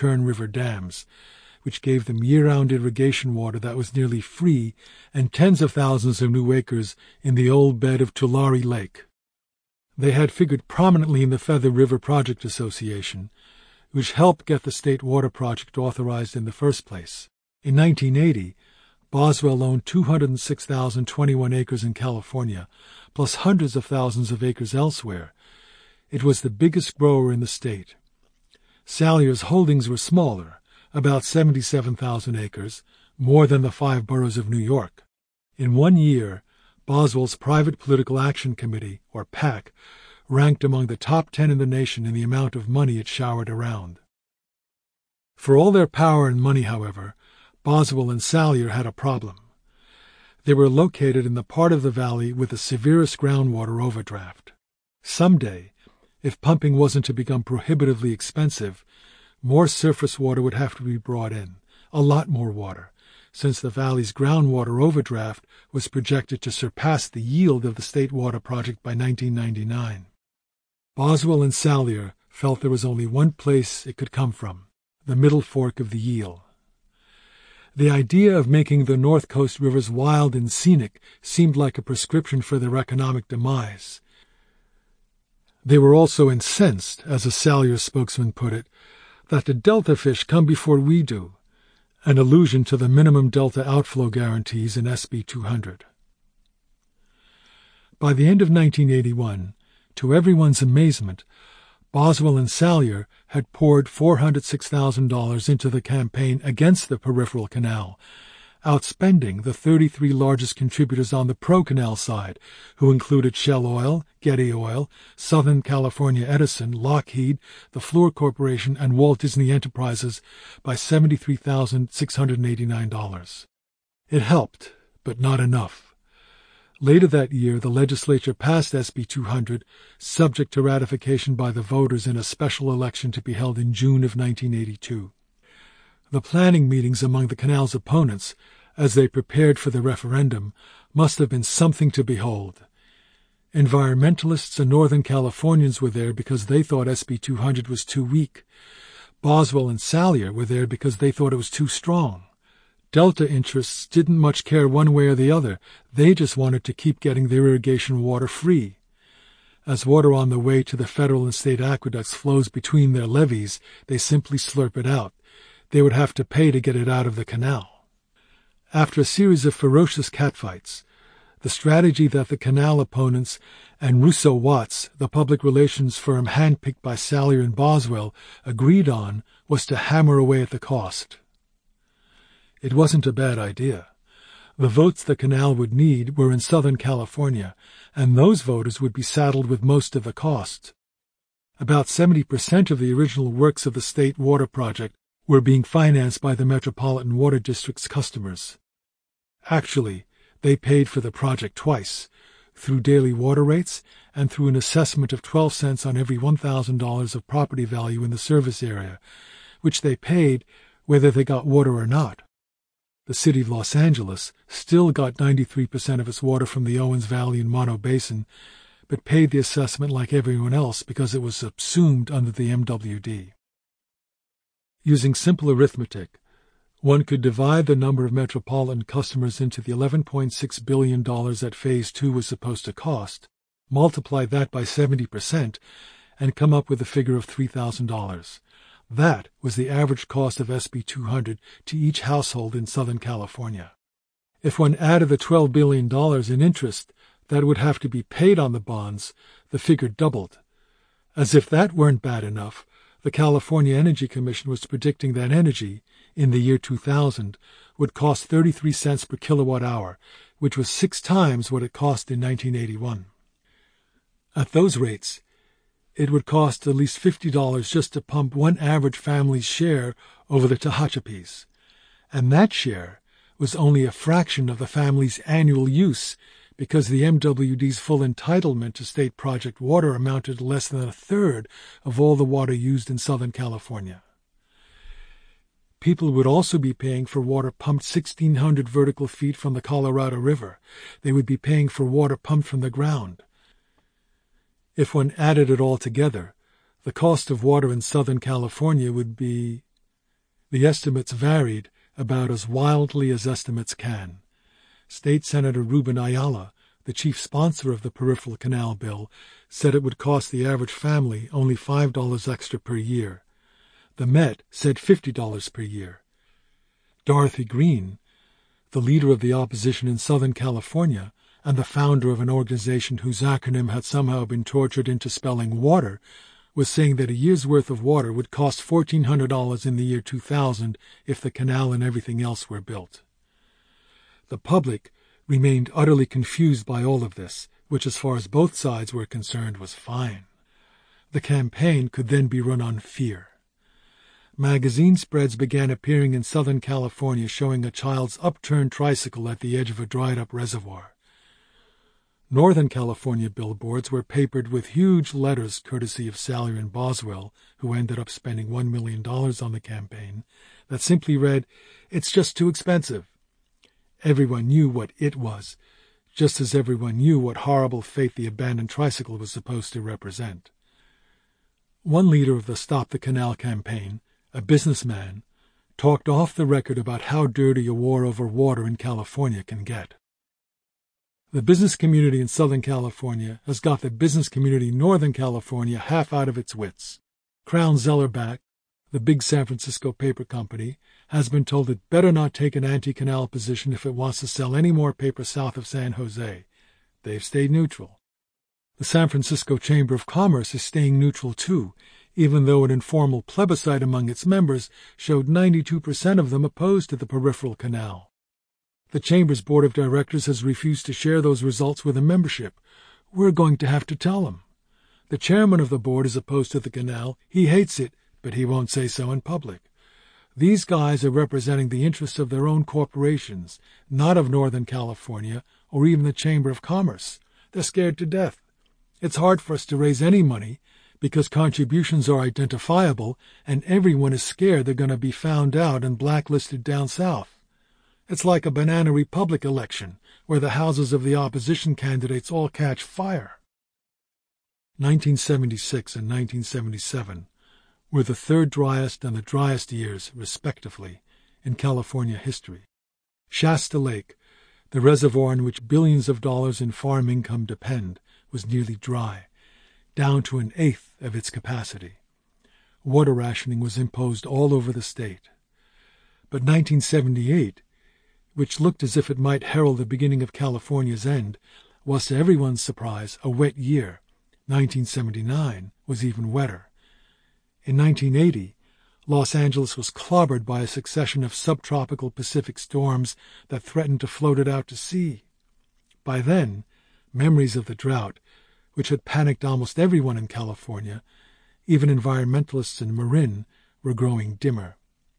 Kern River dams, which gave them year-round irrigation water that was nearly free and tens of thousands of new acres in the old bed of Tulare Lake. They had figured prominently in the Feather River Project Association, which helped get the state water project authorized in the first place. In 1980, Boswell owned 206,021 acres in California, plus hundreds of thousands of acres elsewhere. It was the biggest grower in the state. Salyer's holdings were smaller, about 77,000 acres, more than the 5 boroughs of New York. In 1 year, Boswell's Private Political Action Committee, or PAC, ranked among the top 10 in the nation in the amount of money it showered around. For all their power and money, however, Boswell and Salyer had a problem. They were located in the part of the valley with the severest groundwater overdraft. Someday, if pumping wasn't to become prohibitively expensive, more surface water would have to be brought in, a lot more water, since the valley's groundwater overdraft was projected to surpass the yield of the State Water Project by 1999. Boswell and Salyer felt there was only one place it could come from, the middle fork of the Yeel. The idea of making the North Coast rivers wild and scenic seemed like a prescription for their economic demise. They were also incensed, as a Salyer spokesman put it, that the delta fish come before we do, an allusion to the minimum delta outflow guarantees in SB 200. By the end of 1981, to everyone's amazement, Boswell and Salyer had poured $406,000 into the campaign against the peripheral canal, outspending the 33 largest contributors on the pro-canal side, who included Shell Oil, Getty Oil, Southern California Edison, Lockheed, the Fluor Corporation, and Walt Disney Enterprises by $73,689. It helped, but not enough. Later that year, the legislature passed SB 200, subject to ratification by the voters in a special election to be held in June of 1982. The planning meetings among the canal's opponents, as they prepared for the referendum, must have been something to behold. Environmentalists and Northern Californians were there because they thought SB 200 was too weak. Boswell and Salyer were there because they thought it was too strong. Delta interests didn't much care one way or the other. They just wanted to keep getting their irrigation water free. As water on the way to the federal and state aqueducts flows between their levees, they simply slurp it out. They would have to pay to get it out of the canal. After a series of ferocious catfights, the strategy that the canal opponents and Russo Watts, the public relations firm handpicked by Salyer and Boswell, agreed on was to hammer away at the cost. It wasn't a bad idea. The votes the canal would need were in Southern California, and those voters would be saddled with most of the cost. About 70% of the original works of the State Water Project were being financed by the Metropolitan Water District's customers. Actually, they paid for the project twice, through daily water rates and through an assessment of 12 cents on every $1,000 of property value in the service area, which they paid whether they got water or not. The city of Los Angeles still got 93% of its water from the Owens Valley and Mono Basin, but paid the assessment like everyone else because it was subsumed under the MWD. Using simple arithmetic, one could divide the number of metropolitan customers into the $11.6 billion that Phase 2 was supposed to cost, multiply that by 70%, and come up with a figure of $3,000. That was the average cost of SB 200 to each household in Southern California. If one added the $12 billion in interest that would have to be paid on the bonds, the figure doubled. As if that weren't bad enough, the California Energy Commission was predicting that energy, in the year 2000, would cost 33 cents per kilowatt hour, which was 6 times what it cost in 1981. At those rates, it would cost at least $50 just to pump one average family's share over the Tehachapis, and that share was only a fraction of the family's annual use because the MWD's full entitlement to state project water amounted to less than a third of all the water used in Southern California. People would also be paying for water pumped 1,600 vertical feet from the Colorado River. They would be paying for water pumped from the ground. If one added it all together, the cost of water in Southern California would be The estimates varied about as wildly as estimates can. State Senator Ruben Ayala, the chief sponsor of the Peripheral Canal Bill, said it would cost the average family only $5 extra per year. The Met said $50 per year. Dorothy Green, the leader of the opposition in Southern California and the founder of an organization whose acronym had somehow been tortured into spelling water, was saying that a year's worth of water would cost $1,400 in the year 2000 if the canal and everything else were built. The public remained utterly confused by all of this, which as far as both sides were concerned was fine. The campaign could then be run on fear. Magazine spreads began appearing in Southern California showing a child's upturned tricycle at the edge of a dried-up reservoir. Northern California billboards were papered with huge letters courtesy of Salyer & Boswell, who ended up spending $1 million on the campaign, that simply read, "It's just too expensive." Everyone knew what it was, just as everyone knew what horrible fate the abandoned tricycle was supposed to represent. One leader of the Stop the Canal campaign, a businessman, talked off the record about how dirty a war over water in California can get. The business community in Southern California has got the business community in Northern California half out of its wits. Crown Zellerbach, the big San Francisco paper company, has been told it better not take an anti-canal position if it wants to sell any more paper south of San Jose. They've stayed neutral. The San Francisco Chamber of Commerce is staying neutral too, even though an informal plebiscite among its members showed 92% of them opposed to the peripheral canal. The Chamber's board of directors has refused to share those results with the membership. We're going to have to tell them. The chairman of the board is opposed to the canal. He hates it, but he won't say so in public. These guys are representing the interests of their own corporations, not of Northern California or even the Chamber of Commerce. They're scared to death. It's hard for us to raise any money because contributions are identifiable and everyone is scared they're going to be found out and blacklisted down south. It's like a banana republic election, where the houses of the opposition candidates all catch fire. 1976 and 1977 were the third driest and the driest years, respectively, in California history. Shasta Lake, the reservoir on which billions of dollars in farm income depend, was nearly dry, down to an eighth of its capacity. Water rationing was imposed all over the state. But 1978, which looked as if it might herald the beginning of California's end, was to everyone's surprise a wet year. 1979 was even wetter. In 1980, Los Angeles was clobbered by a succession of subtropical Pacific storms that threatened to float it out to sea. By then, memories of the drought, which had panicked almost everyone in California, even environmentalists in Marin, were growing dimmer.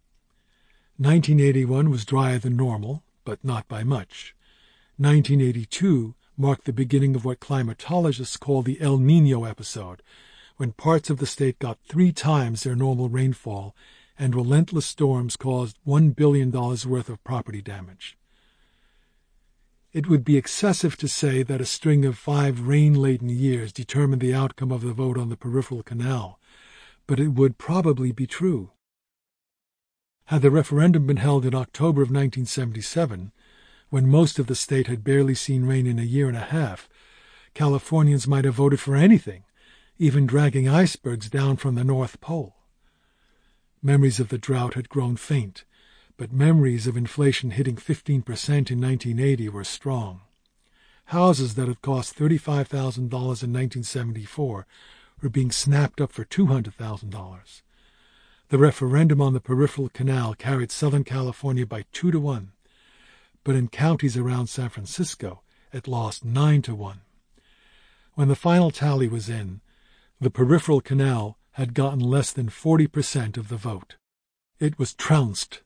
1981 was drier than normal, but not by much. 1982 marked the beginning of what climatologists call the El Niño episode, when parts of the state got 3 times their normal rainfall and relentless storms caused $1 billion worth of property damage. It would be excessive to say that a string of 5 rain-laden years determined the outcome of the vote on the peripheral canal, but it would probably be true. Had the referendum been held in October of 1977, when most of the state had barely seen rain in a year and a half, Californians might have voted for anything, even dragging icebergs down from the North Pole. Memories of the drought had grown faint, but memories of inflation hitting 15% in 1980 were strong. Houses that had cost $35,000 in 1974 were being snapped up for $200,000. The referendum on the peripheral canal carried Southern California by 2-1, but in counties around San Francisco it lost 9-1. When the final tally was in, the peripheral canal had gotten less than 40% of the vote. It was trounced.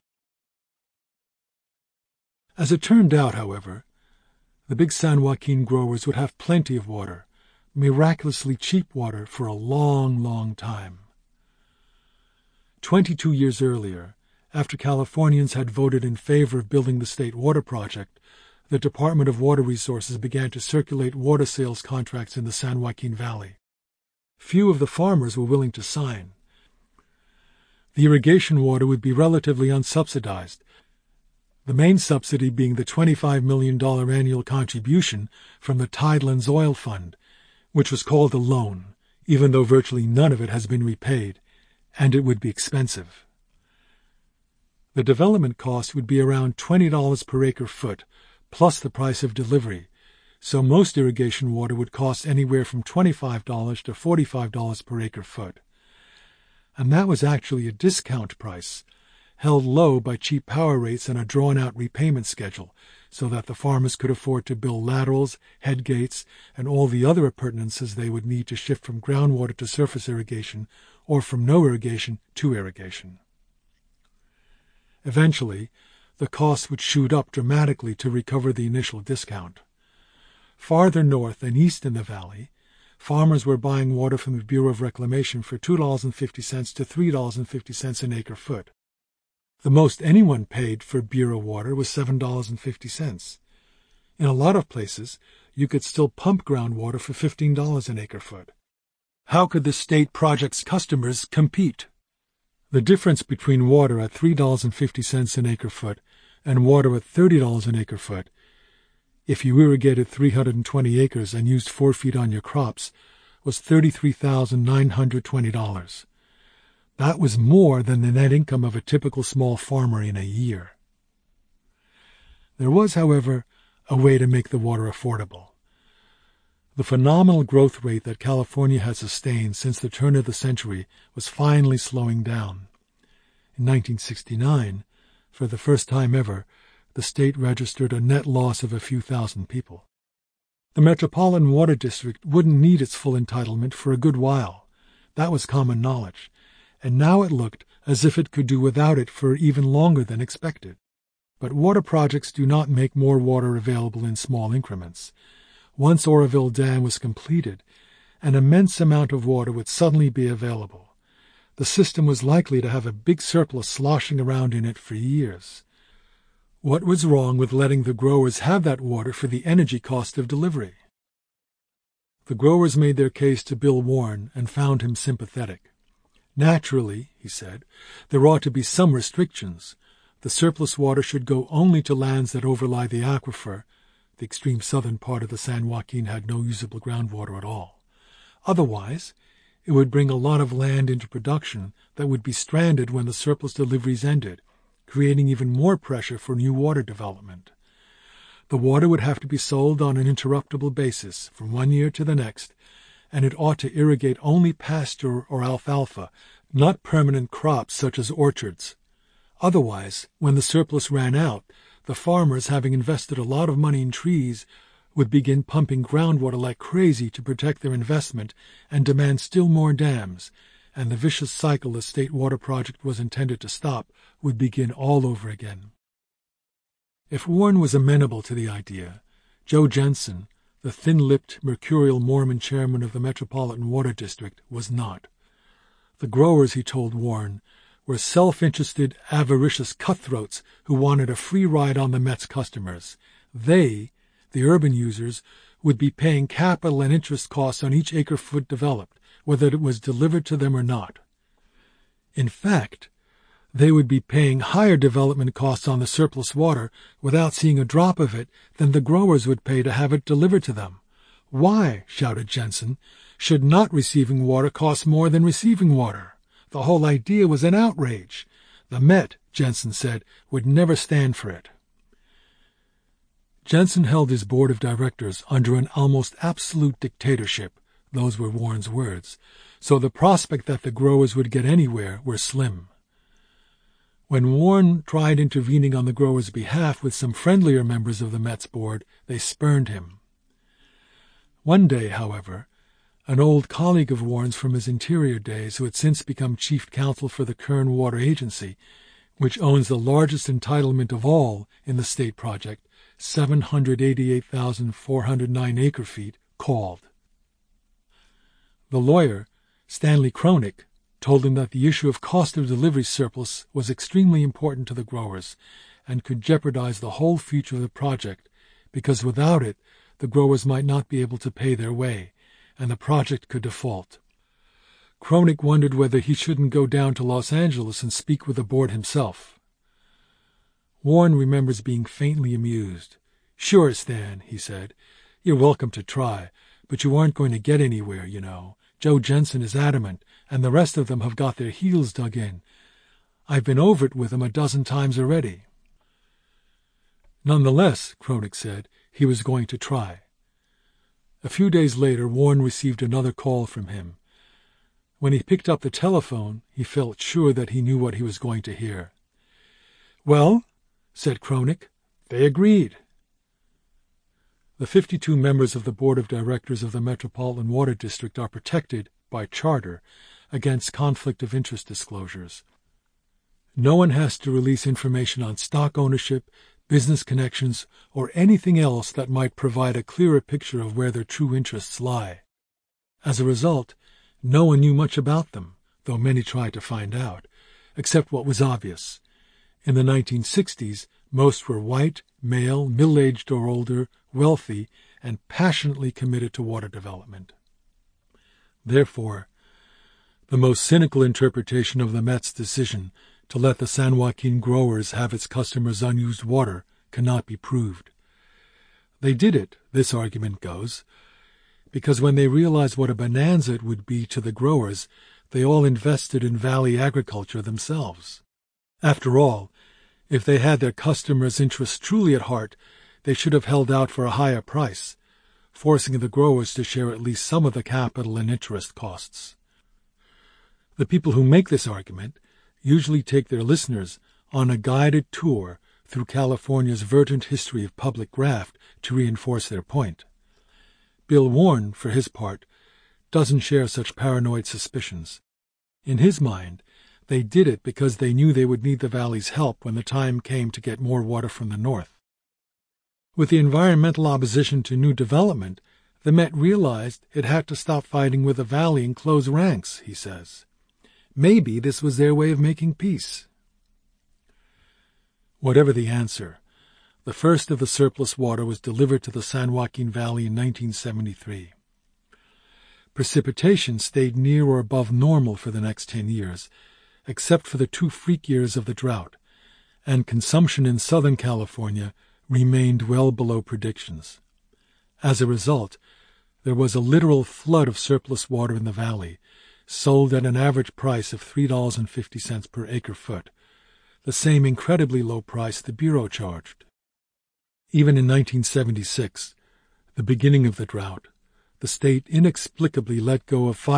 As it turned out, however, the big San Joaquin growers would have plenty of water, miraculously cheap water for a long, long time. 22 years earlier, after Californians had voted in favor of building the state water project, the Department of Water Resources began to circulate water sales contracts in the San Joaquin Valley. Few of the farmers were willing to sign. The irrigation water would be relatively unsubsidized, the main subsidy being the $25 million annual contribution from the Tidelands Oil Fund, which was called a loan, even though virtually none of it has been repaid, and it would be expensive. The development cost would be around $20 per acre-foot, plus the price of delivery, so most irrigation water would cost anywhere from $25 to $45 per acre-foot. And that was actually a discount price, held low by cheap power rates and a drawn-out repayment schedule, so that the farmers could afford to build laterals, head gates, and all the other appurtenances they would need to shift from groundwater to surface irrigation, or from no irrigation to irrigation. Eventually, the costs would shoot up dramatically to recover the initial discount. Farther north and east in the valley, farmers were buying water from the Bureau of Reclamation for $2.50 to $3.50 an acre-foot. The most anyone paid for Bureau water was $7.50. In a lot of places, you could still pump groundwater for $15 an acre-foot. How could the state project's customers compete? The difference between water at $3.50 an acre-foot and water at $30 an acre-foot, if you irrigated 320 acres and used 4 feet on your crops, was $33,920. That was more than the net income of a typical small farmer in a year. There was, however, a way to make the water affordable. The phenomenal growth rate that California had sustained since the turn of the century was finally slowing down. In 1969, for the first time ever, the state registered a net loss of a few thousand people. The Metropolitan Water District wouldn't need its full entitlement for a good while. That was common knowledge, and now it looked as if it could do without it for even longer than expected. But water projects do not make more water available in small increments. Once Oroville Dam was completed, an immense amount of water would suddenly be available. The system was likely to have a big surplus sloshing around in it for years. What was wrong with letting the growers have that water for the energy cost of delivery? The growers made their case to Bill Warren and found him sympathetic. Naturally, he said, there ought to be some restrictions. The surplus water should go only to lands that overlie the aquifer. The extreme southern part of the San Joaquin had no usable groundwater at all. Otherwise, it would bring a lot of land into production that would be stranded when the surplus deliveries ended, creating even more pressure for new water development. The water would have to be sold on an interruptible basis from one year to the next, and it ought to irrigate only pasture or alfalfa, not permanent crops such as orchards. Otherwise, when the surplus ran out, the farmers, having invested a lot of money in trees, would begin pumping groundwater like crazy to protect their investment and demand still more dams, and the vicious cycle the state water project was intended to stop would begin all over again. If Warren was amenable to the idea, Joe Jensen, the thin-lipped, mercurial Mormon chairman of the Metropolitan Water District, was not. The growers, he told Warren, were self-interested, avaricious cutthroats who wanted a free ride on the Met's customers. They, the urban users, would be paying capital and interest costs on each acre-foot developed, whether it was delivered to them or not. In fact, they would be paying higher development costs on the surplus water without seeing a drop of it than the growers would pay to have it delivered to them. Why, shouted Jensen, should not receiving water cost more than receiving water? The whole idea was an outrage. The Met, Jensen said, would never stand for it. Jensen held his board of directors under an almost absolute dictatorship, those were Warren's words, so the prospect that the growers would get anywhere were slim. When Warren tried intervening on the growers' behalf with some friendlier members of the Met's board, they spurned him. One day, however, an old colleague of Warren's from his Interior days, who had since become chief counsel for the Kern Water Agency, which owns the largest entitlement of all in the state project, 788,409 acre-feet, called. The lawyer, Stanley Cronick, told him that the issue of cost of delivery surplus was extremely important to the growers and could jeopardize the whole future of the project, because without it, the growers might not be able to pay their way, and the project could default. Kroenig wondered whether he shouldn't go down to Los Angeles and speak with the board himself. Warren remembers being faintly amused. "Sure, Stan," he said. "You're welcome to try, but you aren't going to get anywhere, you know. Joe Jensen is adamant, and the rest of them have got their heels dug in. I've been over it with him a dozen times already." Nonetheless, Kroenig said, he was going to try. A few days later, Warren received another call from him. When he picked up the telephone, he felt sure that he knew what he was going to hear. "Well," said Kroenig, "they agreed." The 52 members of the Board of Directors of the Metropolitan Water District are protected, by charter, against conflict of interest disclosures. No one has to release information on stock ownership, business connections, or anything else that might provide a clearer picture of where their true interests lie. As a result, no one knew much about them, though many tried to find out, except what was obvious. In the 1960s, most were white, male, middle-aged or older, wealthy, and passionately committed to water development. Therefore, the most cynical interpretation of the Met's decision to let the San Joaquin growers have its customers' unused water cannot be proved. They did it, this argument goes, because when they realized what a bonanza it would be to the growers, they all invested in valley agriculture themselves. After all, if they had their customers' interests truly at heart, they should have held out for a higher price, forcing the growers to share at least some of the capital and interest costs. The people who make this argument usually take their listeners on a guided tour through California's verdant history of public graft to reinforce their point. Bill Warren, for his part, doesn't share such paranoid suspicions. In his mind, they did it because they knew they would need the valley's help when the time came to get more water from the north. With the environmental opposition to new development, the Met realized it had to stop fighting with the valley and close ranks, he says. Maybe this was their way of making peace. Whatever the answer, the first of the surplus water was delivered to the San Joaquin Valley in 1973. Precipitation stayed near or above normal for the next 10 years, except for the 2 freak years of the drought, and consumption in Southern California remained well below predictions. As a result, there was a literal flood of surplus water in the valley, sold at an average price of $3.50 per acre-foot, the same incredibly low price the Bureau charged. Even in 1976, the beginning of the drought, the state inexplicably let go of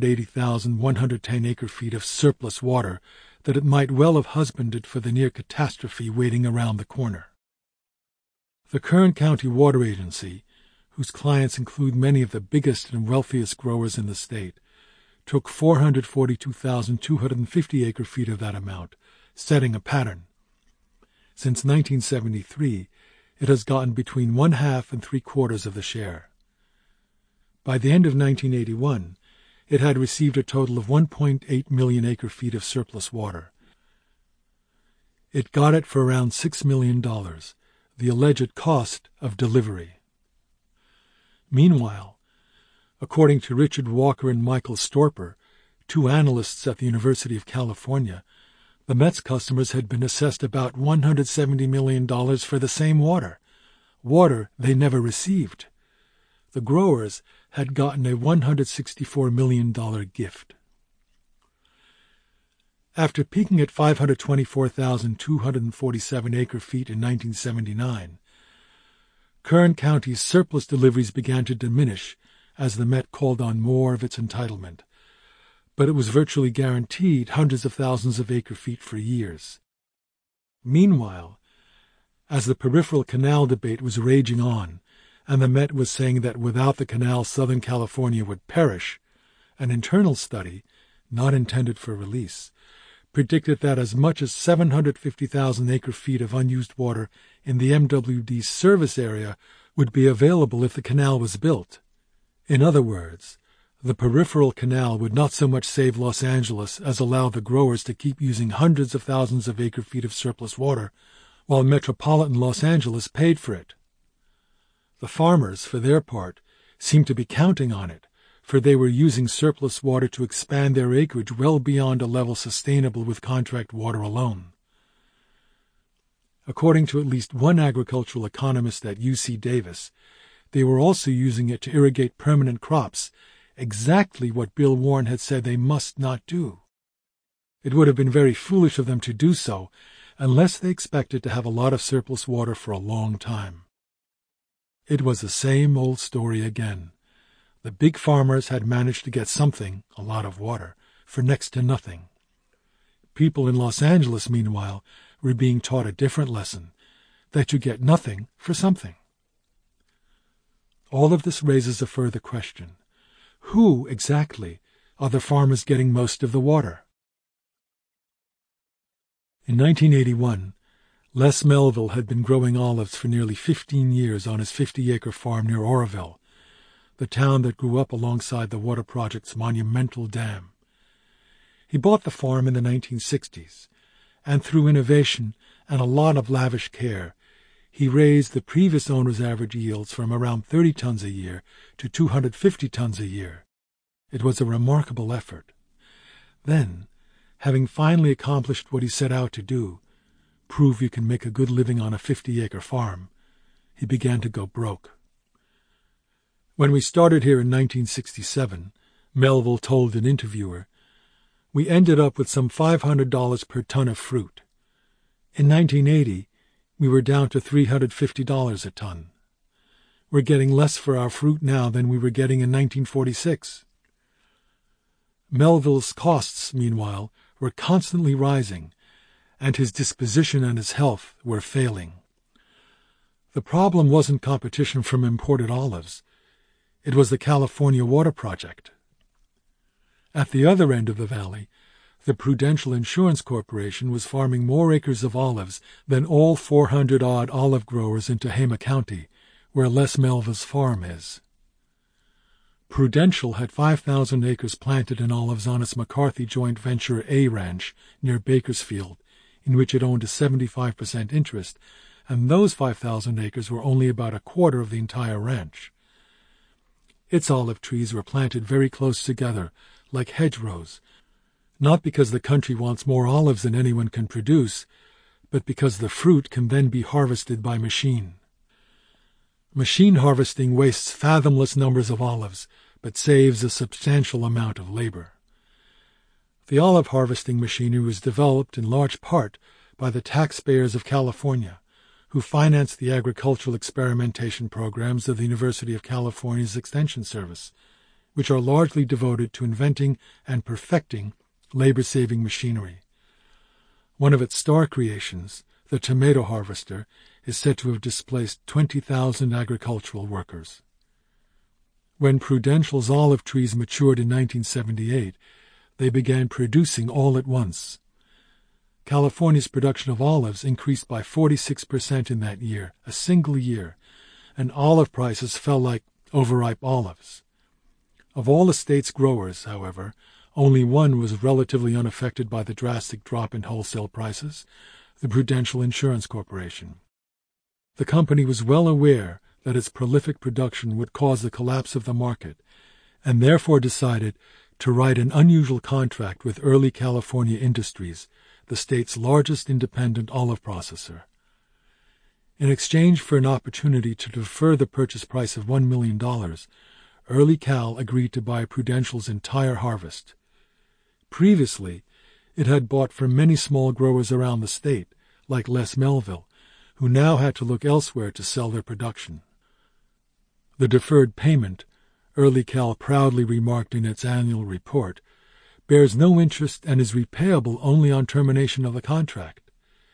580,110 acre-feet of surplus water that it might well have husbanded for the near catastrophe waiting around the corner. The Kern County Water Agency, whose clients include many of the biggest and wealthiest growers in the state, took 442,250 acre-feet of that amount, setting a pattern. Since 1973, it has gotten between 1/2 and 3/4 of the share. By the end of 1981, it had received a total of 1.8 million acre-feet of surplus water. It got it for around $6 million, the alleged cost of delivery. Meanwhile, according to Richard Walker and Michael Storper, 2 analysts at the University of California, the Met's customers had been assessed about $170 million for the same water they never received. The growers had gotten a $164 million gift. After peaking at 524,247 acre-feet in 1979, Kern County's surplus deliveries began to diminish as the Met called on more of its entitlement, but it was virtually guaranteed hundreds of thousands of acre-feet for years. Meanwhile, as the peripheral canal debate was raging on, and the Met was saying that without the canal Southern California would perish, an internal study, not intended for release, predicted that as much as 750,000 acre-feet of unused water in the MWD's service area would be available if the canal was built. In other words, the peripheral canal would not so much save Los Angeles as allow the growers to keep using hundreds of thousands of acre-feet of surplus water, while metropolitan Los Angeles paid for it. The farmers, for their part, seemed to be counting on it, for they were using surplus water to expand their acreage well beyond a level sustainable with contract water alone. According to at least one agricultural economist at UC Davis, they were also using it to irrigate permanent crops, exactly what Bill Warren had said they must not do. It would have been very foolish of them to do so, unless they expected to have a lot of surplus water for a long time. It was the same old story again. The big farmers had managed to get something, a lot of water, for next to nothing. People in Los Angeles, meanwhile, were being taught a different lesson, that you get nothing for something. All of this raises a further question. Who, exactly, are the farmers getting most of the water? In 1981, Les Melville had been growing olives for nearly 15 years on his 50-acre farm near Oroville, the town that grew up alongside the water project's monumental dam. He bought the farm in the 1960s, and through innovation and a lot of lavish care, he raised the previous owner's average yields from around 30 tons a year to 250 tons a year. It was a remarkable effort. Then, having finally accomplished what he set out to do, prove you can make a good living on a 50-acre farm, he began to go broke. When we started here in 1967, Melville told an interviewer, we ended up with some $500 per ton of fruit. In 1980, we were down to $350 a ton. We're getting less for our fruit now than we were getting in 1946. Melville's costs, meanwhile, were constantly rising, and his disposition and his health were failing. The problem wasn't competition from imported olives. It was the California Water Project. At the other end of the valley, the Prudential Insurance Corporation was farming more acres of olives than all 400-odd olive growers in Tehama County, where Les Melville's farm is. Prudential had 5,000 acres planted in olives on its McCarthy joint venture A Ranch near Bakersfield, in which it owned a 75% interest, and those 5,000 acres were only about a quarter of the entire ranch. Its olive trees were planted very close together, like hedgerows, not because the country wants more olives than anyone can produce, but because the fruit can then be harvested by machine. Machine harvesting wastes fathomless numbers of olives, but saves a substantial amount of labor. The olive harvesting machinery was developed in large part by the taxpayers of California, who financed the agricultural experimentation programs of the University of California's Extension Service, which are largely devoted to inventing and perfecting labor-saving machinery. One of its star creations, the tomato harvester, is said to have displaced 20,000 agricultural workers. When Prudential's olive trees matured in 1978, they began producing all at once. California's production of olives increased by 46% in that year, a single year, and olive prices fell like overripe olives. Of all the state's growers, however, only one was relatively unaffected by the drastic drop in wholesale prices, the Prudential Insurance Corporation. The company was well aware that its prolific production would cause the collapse of the market, and therefore decided to write an unusual contract with Early California Industries, the state's largest independent olive processor. In exchange for an opportunity to defer the purchase price of $1 million, Early Cal agreed to buy Prudential's entire harvest. Previously, it had bought from many small growers around the state, like Les Melville, who now had to look elsewhere to sell their production. The deferred payment, Early Cal proudly remarked in its annual report, bears no interest and is repayable only on termination of the contract.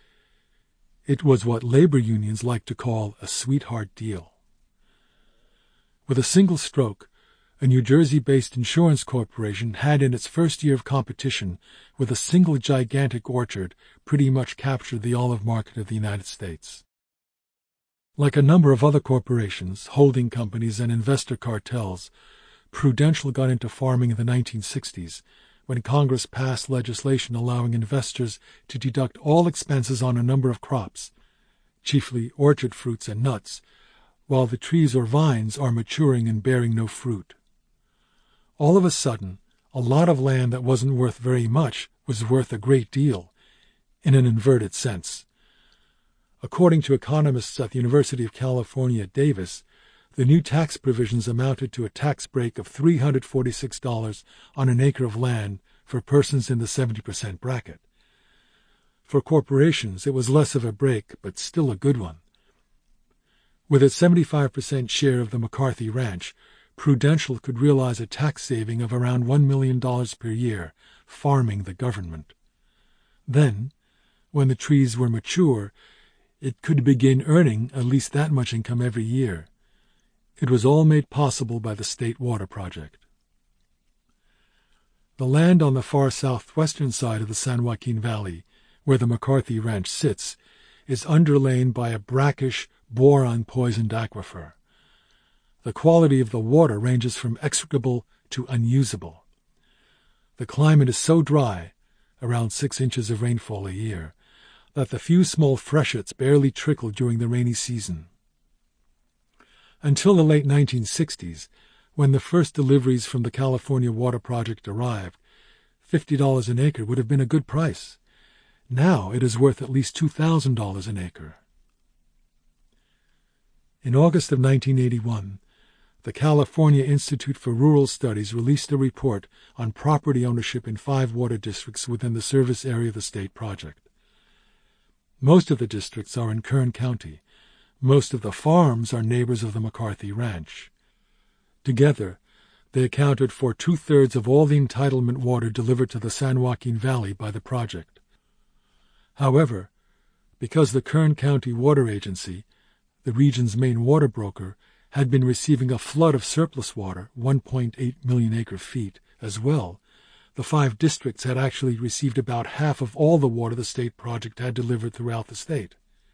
It was what labor unions like to call a sweetheart deal. With a single stroke, a New Jersey-based insurance corporation had in its first year of competition with a single gigantic orchard pretty much captured the olive market of the United States. Like a number of other corporations, holding companies, and investor cartels, Prudential got into farming in the 1960s, when Congress passed legislation allowing investors to deduct all expenses on a number of crops, chiefly orchard fruits and nuts, while the trees or vines are maturing and bearing no fruit. All of a sudden, a lot of land that wasn't worth very much was worth a great deal, in an inverted sense. According to economists at the University of California at Davis, the new tax provisions amounted to a tax break of $346 on an acre of land for persons in the 70% bracket. For corporations, it was less of a break, but still a good one. With its 75% share of the McCarthy Ranch, Prudential could realize a tax saving of around $1 million per year, farming the government. Then, when the trees were mature, it could begin earning at least that much income every year. It was all made possible by the State Water Project. The land on the far southwestern side of the San Joaquin Valley, where the McCarthy Ranch sits, is underlain by a brackish, boron-poisoned aquifer. The quality of the water ranges from execrable to unusable. The climate is so dry, around 6 inches of rainfall a year, that the few small freshets barely trickle during the rainy season. Until the late 1960s, when the first deliveries from the California Water Project arrived, $50 an acre would have been a good price. Now it is worth at least $2,000 an acre. In August of 1981, the California Institute for Rural Studies released a report on property ownership in 5 water districts within the service area of the state project. Most of the districts are in Kern County. Most of the farms are neighbors of the McCarthy Ranch. Together, they accounted for 2/3 of all the entitlement water delivered to the San Joaquin Valley by the project. However, because the Kern County Water Agency, the region's main water broker, had been receiving a flood of surplus water, 1.8 million acre-feet, as well, the 5 districts had actually received about half of all the water the state project had delivered throughout the state.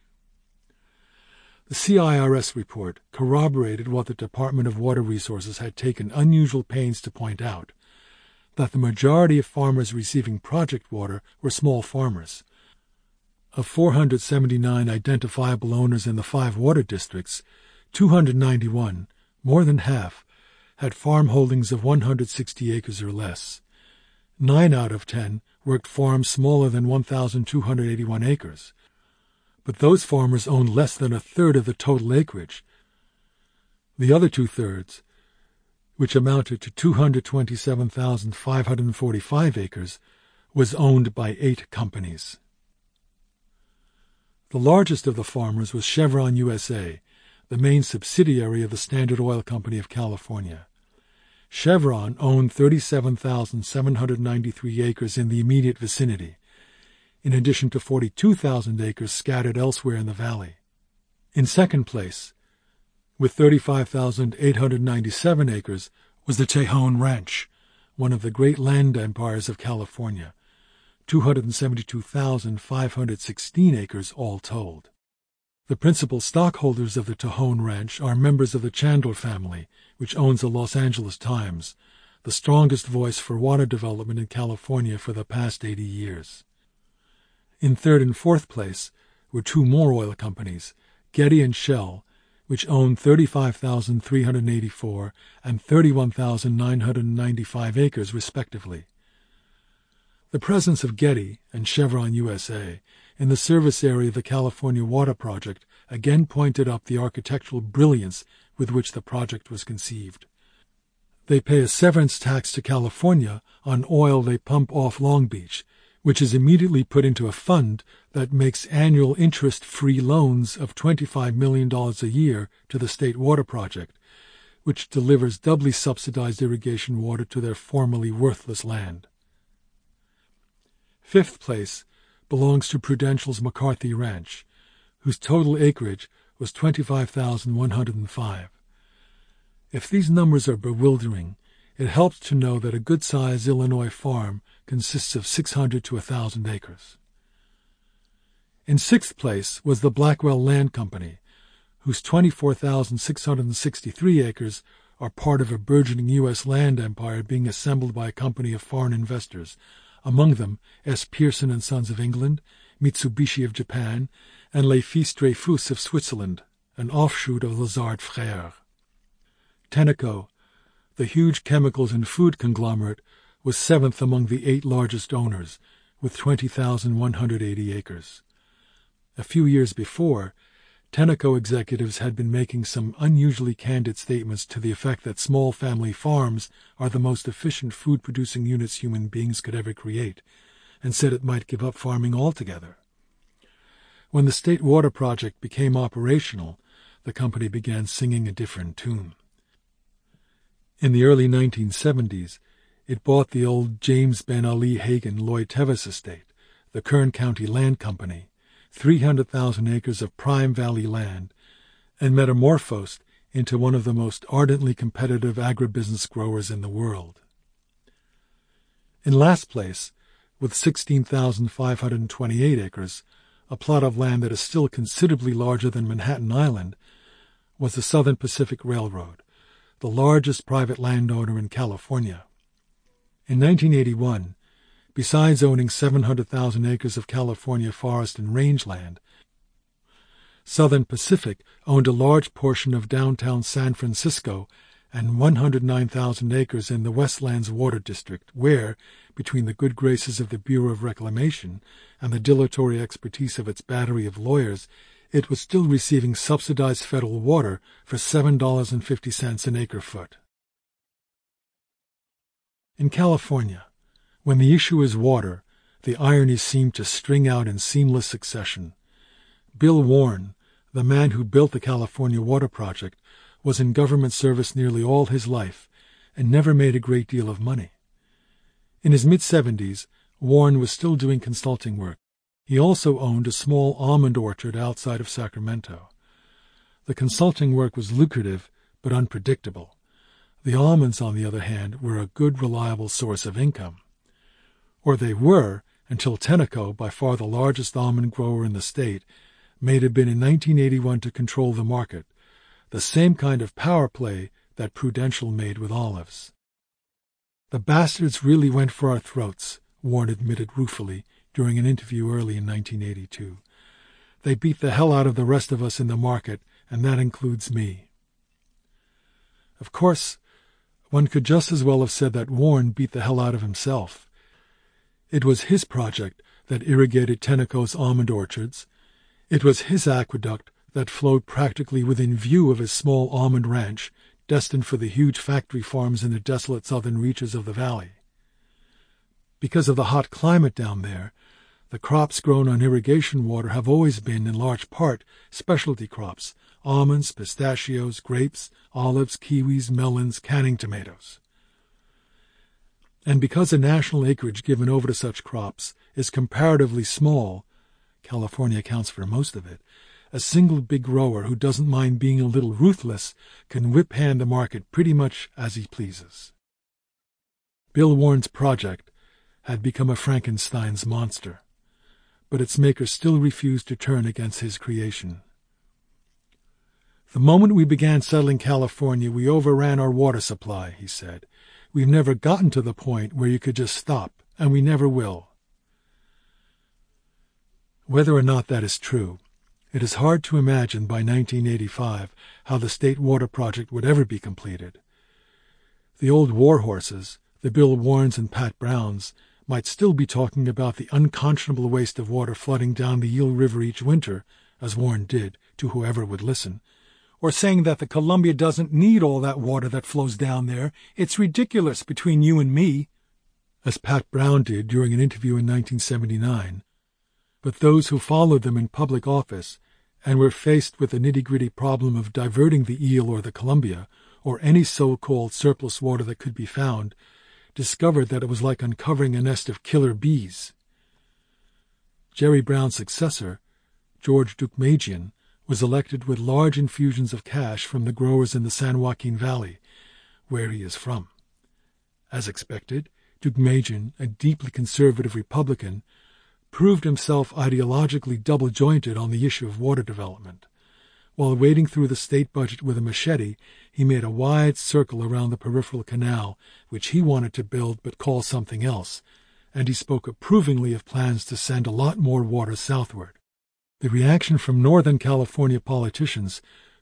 The CIRS report corroborated what the Department of Water Resources had taken unusual pains to point out, that the majority of farmers receiving project water were small farmers. Of 479 identifiable owners in the 5 water districts, 291, more than half, had farm holdings of 160 acres or less. 9 out of 10 worked farms smaller than 1,281 acres. But those farmers owned less than 1/3 of the total acreage. The other 2/3, which amounted to 227,545 acres, was owned by 8 companies. The largest of the farmers was Chevron USA, the main subsidiary of the Standard Oil Company of California. Chevron owned 37,793 acres in the immediate vicinity, in addition to 42,000 acres scattered elsewhere in the valley. In second place, with 35,897 acres, was the Tejon Ranch, one of the great land empires of California, 272,516 acres all told. The principal stockholders of the Tejon Ranch are members of the Chandler family, which owns the Los Angeles Times, the strongest voice for water development in California for the past 80 years. In third and fourth place were 2 more oil companies, Getty and Shell, which owned 35,384 and 31,995 acres respectively. The presence of Getty and Chevron USA in the service area of the California Water Project again pointed up the architectural brilliance with which the project was conceived. They pay a severance tax to California on oil they pump off Long Beach, which is immediately put into a fund that makes annual interest-free loans of $25 million a year to the State Water Project, which delivers doubly subsidized irrigation water to their formerly worthless land. Fifth place belongs to Prudential's McCarthy Ranch, whose total acreage was 25,105. If these numbers are bewildering, it helps to know that a good-sized Illinois farm consists of 600 to 1,000 acres. In sixth place was the Blackwell Land Company, whose 24,663 acres are part of a burgeoning U.S. land empire being assembled by a company of foreign investors, among them S. Pearson & Sons of England, Mitsubishi of Japan, and Les Fils Dreyfus of Switzerland, an offshoot of Lazard Frères. Tenneco, The huge chemicals and food conglomerate was seventh among the 8 largest owners, with 20,180 acres. A few years before, Tenneco executives had been making some unusually candid statements to the effect that small family farms are the most efficient food-producing units human beings could ever create, and said it might give up farming altogether. When the State Water Project became operational, the company began singing a different tune. In the early 1970s, it bought the old James Ben Ali Hagan Lloyd Tevis estate, the Kern County Land Company, 300,000 acres of prime valley land, and metamorphosed into one of the most ardently competitive agribusiness growers in the world. In last place, with 16,528 acres, a plot of land that is still considerably larger than Manhattan Island, was the Southern Pacific Railroad, the largest private landowner in California. In 1981, besides owning 700,000 acres of California forest and rangeland, Southern Pacific owned a large portion of downtown San Francisco and 109,000 acres in the Westlands Water District, where, between the good graces of the Bureau of Reclamation and the dilatory expertise of its battery of lawyers, it was still receiving subsidized federal water for $7.50 an acre-foot. In California, when the issue is water, the ironies seem to string out in seamless succession. Bill Warren, the man who built the California Water Project, was in government service nearly all his life and never made a great deal of money. In his mid-70s, Warren was still doing consulting work. He also owned a small almond orchard outside of Sacramento. The consulting work was lucrative but unpredictable. The almonds, on the other hand, were a good, reliable source of income. Or they were, until Tenneco, by far the largest almond grower in the state, made a bid in 1981 to control the market, the same kind of power play that Prudential made with olives. "The bastards really went for our throats," Warren admitted ruefully during an interview early in 1982. "They beat the hell out of the rest of us in the market, and that includes me." Of course, one could just as well have said that Warren beat the hell out of himself. It was his project that irrigated Tenneco's almond orchards. It was his aqueduct that flowed practically within view of his small almond ranch, destined for the huge factory farms in the desolate southern reaches of the valley. Because of the hot climate down there, the crops grown on irrigation water have always been, in large part, specialty crops: almonds, pistachios, grapes, olives, kiwis, melons, canning tomatoes. And because the national acreage given over to such crops is comparatively small, California accounts for most of it, a single big grower who doesn't mind being a little ruthless can whip-hand the market pretty much as he pleases. Bill Warren's project had become a Frankenstein's monster, but its maker still refused to turn against his creation. "The moment we began settling California, we overran our water supply," he said. "We've never gotten to the point where you could just stop, and we never will." Whether or not that is true, it is hard to imagine by 1985 how the State Water Project would ever be completed. The old war horses, the Bill Warrens and Pat Browns, might still be talking about the unconscionable waste of water flooding down the Eel River each winter, as Warren did, to whoever would listen, or saying that the Columbia doesn't need all that water that flows down there. "It's ridiculous between you and me," as Pat Brown did during an interview in 1979. But those who followed them in public office and were faced with the nitty-gritty problem of diverting the Eel or the Columbia, or any so-called surplus water that could be found, discovered that it was like uncovering a nest of killer bees. Jerry Brown's successor, George Deukmejian, was elected with large infusions of cash from the growers in the San Joaquin Valley, where he is from. As expected, Deukmejian, a deeply conservative Republican, proved himself ideologically double-jointed on the issue of water development. While wading through the state budget with a machete, he made a wide circle around the peripheral canal, which he wanted to build but call something else, and he spoke approvingly of plans to send a lot more water southward. The reaction from Northern California politicians,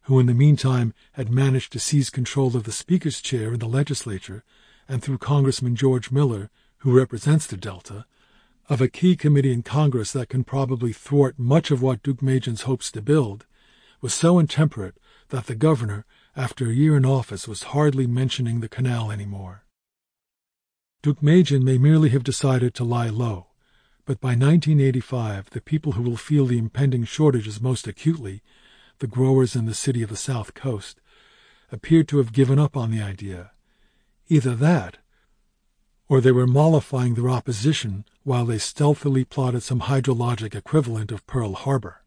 who in the meantime had managed to seize control of the Speaker's chair in the legislature, and through Congressman George Miller, who represents the Delta, of a key committee in Congress that can probably thwart much of what Deukmejian hopes to build, was so intemperate that the governor, after a year in office, was hardly mentioning the canal anymore. Deukmejian may merely have decided to lie low, but by 1985 the people who will feel the impending shortages most acutely, the growers in the city of the South Coast, appeared to have given up on the idea. Either that, or they were mollifying their opposition while they stealthily plotted some hydrologic equivalent of Pearl Harbor.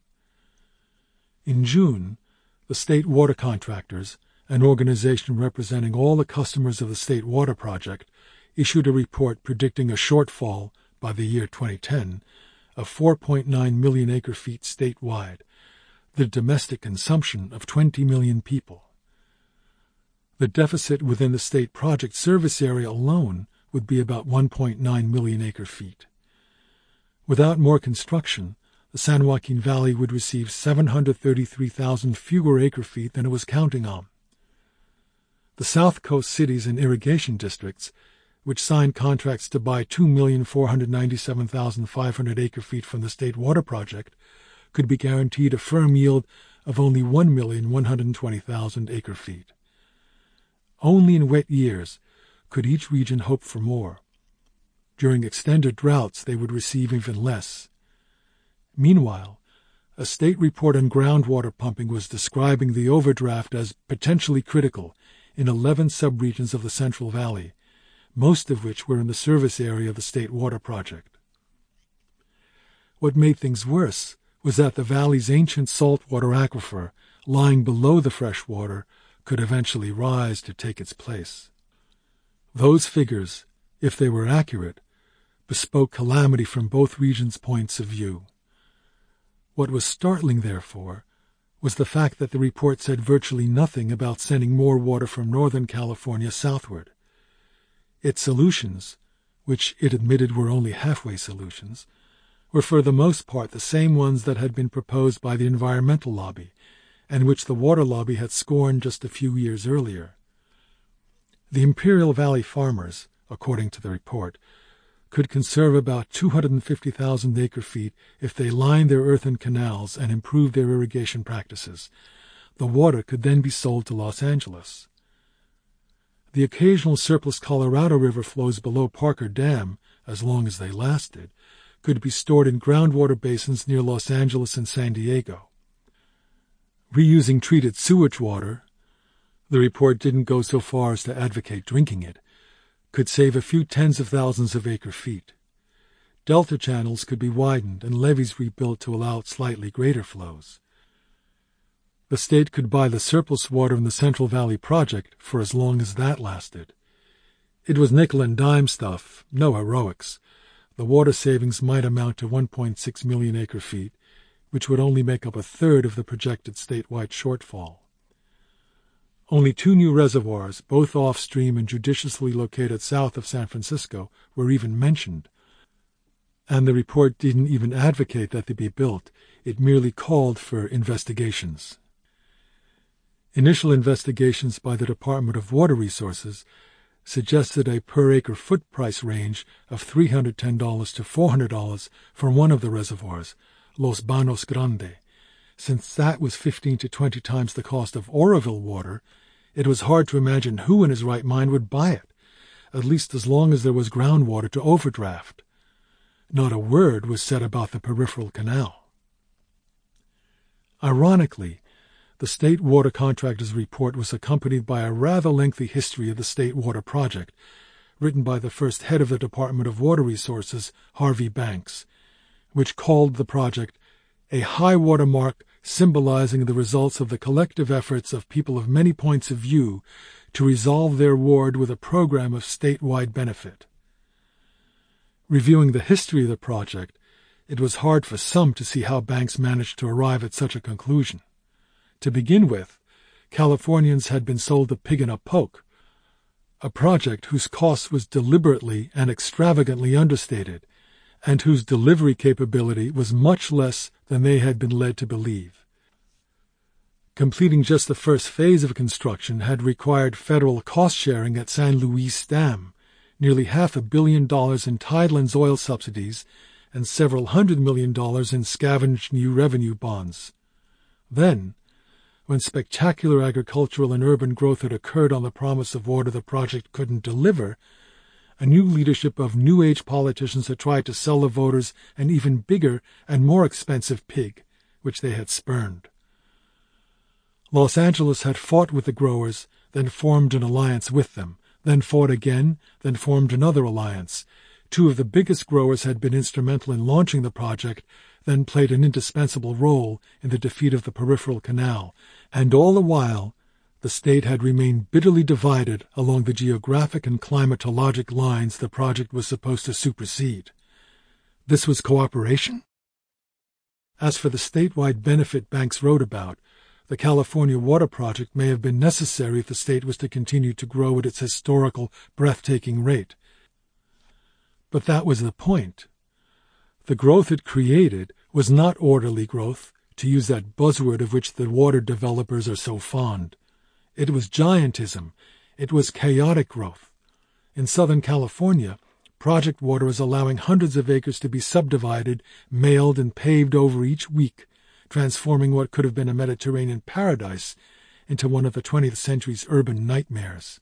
In June, the state water contractors, an organization representing all the customers of the State Water Project, issued a report predicting a shortfall by the year 2010 of 4.9 million acre-feet statewide, the domestic consumption of 20 million people. The deficit within the state project service area alone would be about 1.9 million acre-feet. Without more construction, the San Joaquin Valley would receive 733,000 fewer acre-feet than it was counting on. The South Coast cities and irrigation districts, which signed contracts to buy 2,497,500 acre-feet from the State Water Project, could be guaranteed a firm yield of only 1,120,000 acre-feet. Only in wet years could each region hope for more. During extended droughts, they would receive even less. Meanwhile, a state report on groundwater pumping was describing the overdraft as potentially critical in 11 subregions of the Central Valley, most of which were in the service area of the State Water Project. What made things worse was that the valley's ancient saltwater aquifer, lying below the freshwater, could eventually rise to take its place. Those figures, if they were accurate, bespoke calamity from both regions' points of view. What was startling, therefore, was the fact that the report said virtually nothing about sending more water from Northern California southward. Its solutions, which it admitted were only halfway solutions, were for the most part the same ones that had been proposed by the environmental lobby, and which the water lobby had scorned just a few years earlier. The Imperial Valley farmers, according to the report, could conserve about 250,000 acre-feet if they lined their earthen canals and improved their irrigation practices. The water could then be sold to Los Angeles. The occasional surplus Colorado River flows below Parker Dam, as long as they lasted, could be stored in groundwater basins near Los Angeles and San Diego. Reusing treated sewage water, the report didn't go so far as to advocate drinking it, could save a few tens of thousands of acre-feet. Delta channels could be widened and levees rebuilt to allow slightly greater flows. The state could buy the surplus water in the Central Valley Project for as long as that lasted. It was nickel and dime stuff, no heroics. The water savings might amount to 1.6 million acre-feet, which would only make up a third of the projected statewide shortfall. Only 2 new reservoirs, both off-stream and judiciously located south of San Francisco, were even mentioned. And the report didn't even advocate that they be built. It merely called for investigations. Initial investigations by the Department of Water Resources suggested a per-acre-foot price range of $310 to $400 for one of the reservoirs, Los Banos Grande. Since that was 15 to 20 times the cost of Oroville water, it was hard to imagine who in his right mind would buy it, at least as long as there was groundwater to overdraft. Not a word was said about the peripheral canal. Ironically, the State Water Contractors Report was accompanied by a rather lengthy history of the State Water Project, written by the first head of the Department of Water Resources, Harvey Banks, which called the project a high water mark symbolizing the results of the collective efforts of people of many points of view to resolve their ward with a program of statewide benefit. Reviewing the history of the project, it was hard for some to see how Banks managed to arrive at such a conclusion. To begin with, Californians had been sold a pig in a poke, a project whose cost was deliberately and extravagantly understated, and whose delivery capability was much less than they had been led to believe. Completing just the first phase of construction had required federal cost-sharing at San Luis Dam, nearly $500 million in Tidelands oil subsidies, and several $100 million in scavenged new revenue bonds. Then, when spectacular agricultural and urban growth had occurred on the promise of water the project couldn't deliver, a new leadership of New Age politicians had tried to sell the voters an even bigger and more expensive pig, which they had spurned. Los Angeles had fought with the growers, then formed an alliance with them, then fought again, then formed another alliance. Two of the biggest growers had been instrumental in launching the project, then played an indispensable role in the defeat of the Peripheral Canal, and all the while the state had remained bitterly divided along the geographic and climatologic lines the project was supposed to supersede. This was cooperation? As for the statewide benefit Banks wrote about, the California Water Project may have been necessary if the state was to continue to grow at its historical, breathtaking rate. But that was the point. The growth it created was not orderly growth, to use that buzzword of which the water developers are so fond. It was giantism. It was chaotic growth. In Southern California, Project Water is allowing hundreds of acres to be subdivided, mailed, and paved over each week, transforming what could have been a Mediterranean paradise into one of the 20th century's urban nightmares.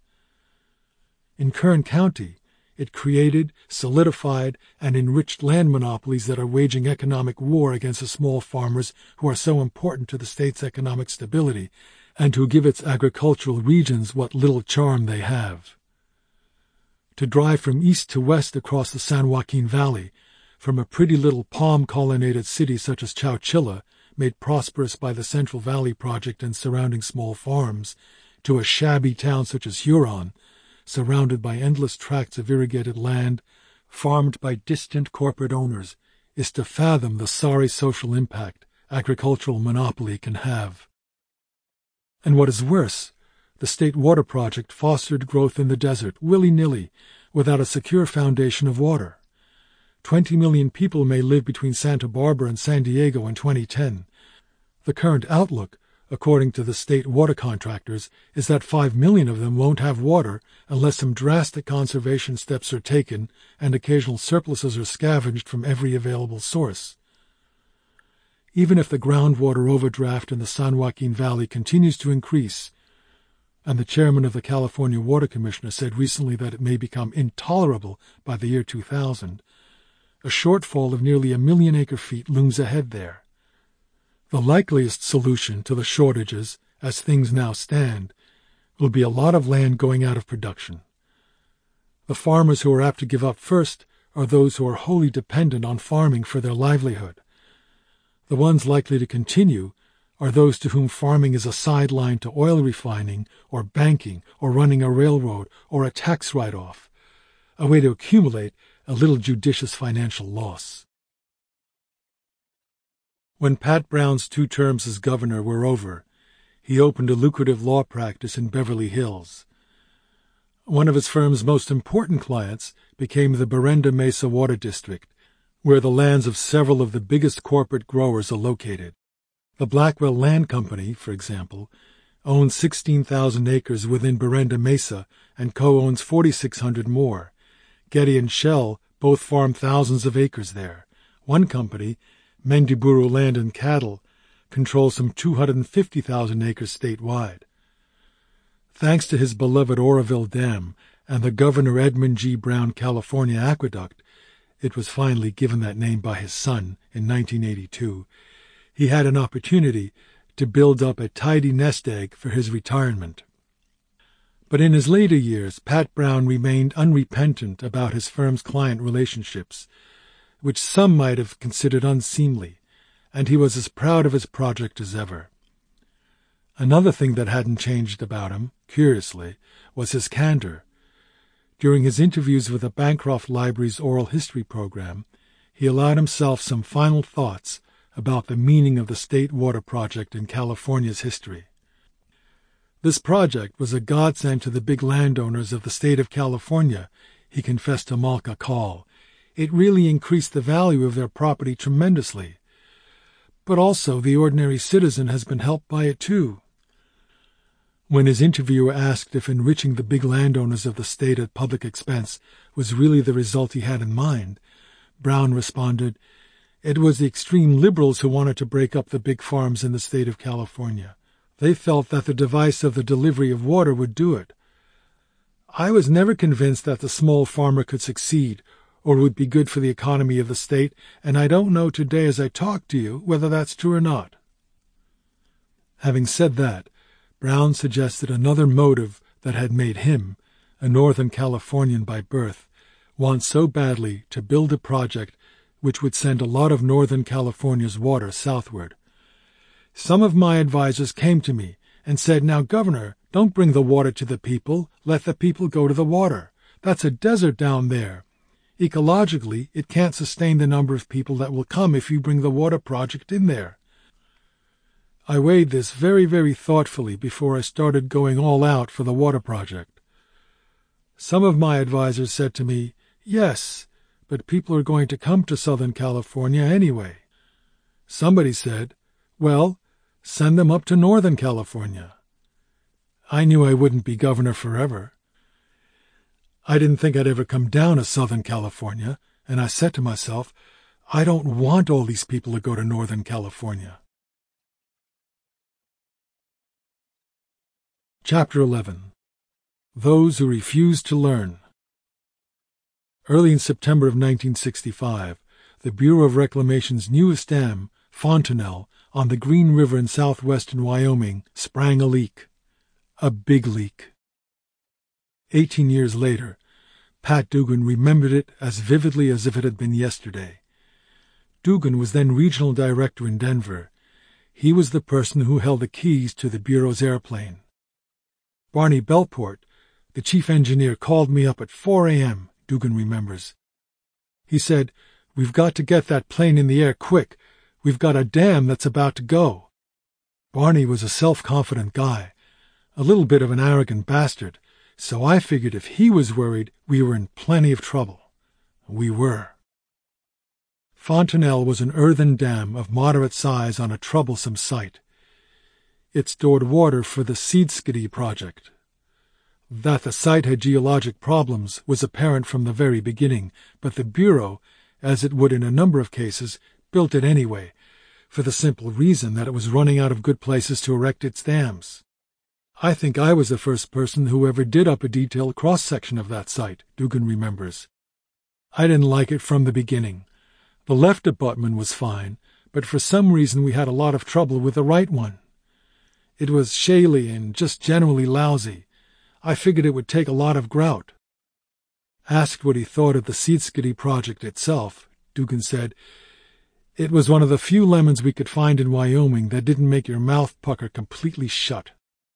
In Kern County, it created, solidified, and enriched land monopolies that are waging economic war against the small farmers who are so important to the state's economic stability, and who give its agricultural regions what little charm they have. To drive from east to west across the San Joaquin Valley, from a pretty little palm-colonnaded city such as Chowchilla, made prosperous by the Central Valley Project and surrounding small farms, to a shabby town such as Huron, surrounded by endless tracts of irrigated land, farmed by distant corporate owners, is to fathom the sorry social impact agricultural monopoly can have. And what is worse, the State Water Project fostered growth in the desert, willy-nilly, without a secure foundation of water. 20 million people may live between Santa Barbara and San Diego in 2010. The current outlook, according to the state water contractors, is that 5 million of them won't have water unless some drastic conservation steps are taken and occasional surpluses are scavenged from every available source. Even if the groundwater overdraft in the San Joaquin Valley continues to increase, and the chairman of the California Water Commission said recently that it may become intolerable by the year 2000, a shortfall of nearly 1 million acre-feet looms ahead there. The likeliest solution to the shortages, as things now stand, will be a lot of land going out of production. The farmers who are apt to give up first are those who are wholly dependent on farming for their livelihood. The ones likely to continue are those to whom farming is a sideline to oil refining or banking or running a railroad or a tax write-off, a way to accumulate a little judicious financial loss. When Pat Brown's 2 terms as governor were over, he opened a lucrative law practice in Beverly Hills. One of his firm's most important clients became the Berenda Mesa Water District, where the lands of several of the biggest corporate growers are located. The Blackwell Land Company, for example, owns 16,000 acres within Berenda Mesa and co-owns 4,600 more. Getty and Shell both farm thousands of acres there. One company, Mendiburu Land and Cattle, controls some 250,000 acres statewide. Thanks to his beloved Oroville Dam and the Governor Edmund G. Brown California Aqueduct, it was finally given that name by his son in 1982, he had an opportunity to build up a tidy nest egg for his retirement. But in his later years, Pat Brown remained unrepentant about his firm's client relationships, which some might have considered unseemly, and he was as proud of his project as ever. Another thing that hadn't changed about him, curiously, was his candor. During his interviews with the Bancroft Library's oral history program, he allowed himself some final thoughts about the meaning of the State Water Project in California's history. This project was a godsend to the big landowners of the state of California, he confessed to Malka Call. It really increased the value of their property tremendously. But also the ordinary citizen has been helped by it too. When his interviewer asked if enriching the big landowners of the state at public expense was really the result he had in mind, Brown responded, "It was the extreme liberals who wanted to break up the big farms in the state of California. They felt that the device of the delivery of water would do it. I was never convinced that the small farmer could succeed or would be good for the economy of the state, and I don't know today as I talk to you whether that's true or not." Having said that, Brown suggested another motive that had made him, a Northern Californian by birth, want so badly to build a project which would send a lot of Northern California's water southward. "Some of my advisers came to me and said, 'Now, Governor, don't bring the water to the people. Let the people go to the water. That's a desert down there. Ecologically, it can't sustain the number of people that will come if you bring the water project in there.' I weighed this very, very thoughtfully before I started going all out for the water project. Some of my advisers said to me, 'Yes, but people are going to come to Southern California anyway.' Somebody said, 'Well, send them up to Northern California.' I knew I wouldn't be governor forever. I didn't think I'd ever come down to Southern California, and I said to myself, I don't want all these people to go to Northern California." Chapter 11. Those Who Refuse to Learn. Early in September of 1965, the Bureau of Reclamation's newest dam, Fontanelle, on the Green River in southwestern Wyoming, sprang a leak. A big leak. 18 years later, Pat Dugan remembered it as vividly as if it had been yesterday. Dugan was then regional director in Denver. He was the person who held the keys to the Bureau's airplane. Barney Belport, the chief engineer, called me up at 4 a.m., Dugan remembers. He said, "We've got to get that plane in the air quick. We've got a dam that's about to go." Barney was a self-confident guy, a little bit of an arrogant bastard, so I figured if he was worried, we were in plenty of trouble. We were. Fontanelle was an earthen dam of moderate size on a troublesome site. It stored water for the Seedskiddy project. That the site had geologic problems was apparent from the very beginning, but the Bureau, as it would in a number of cases, built it anyway, for the simple reason that it was running out of good places to erect its dams. I think I was the first person who ever did up a detailed cross-section of that site, Dugan remembers. I didn't like it from the beginning. The left abutment was fine, but for some reason we had a lot of trouble with the right one. It was shaly and just generally lousy. I figured it would take a lot of grout. Asked what he thought of the Seedskiddy project itself, Dugan said, "It was one of the few lemons we could find in Wyoming that didn't make your mouth pucker completely shut."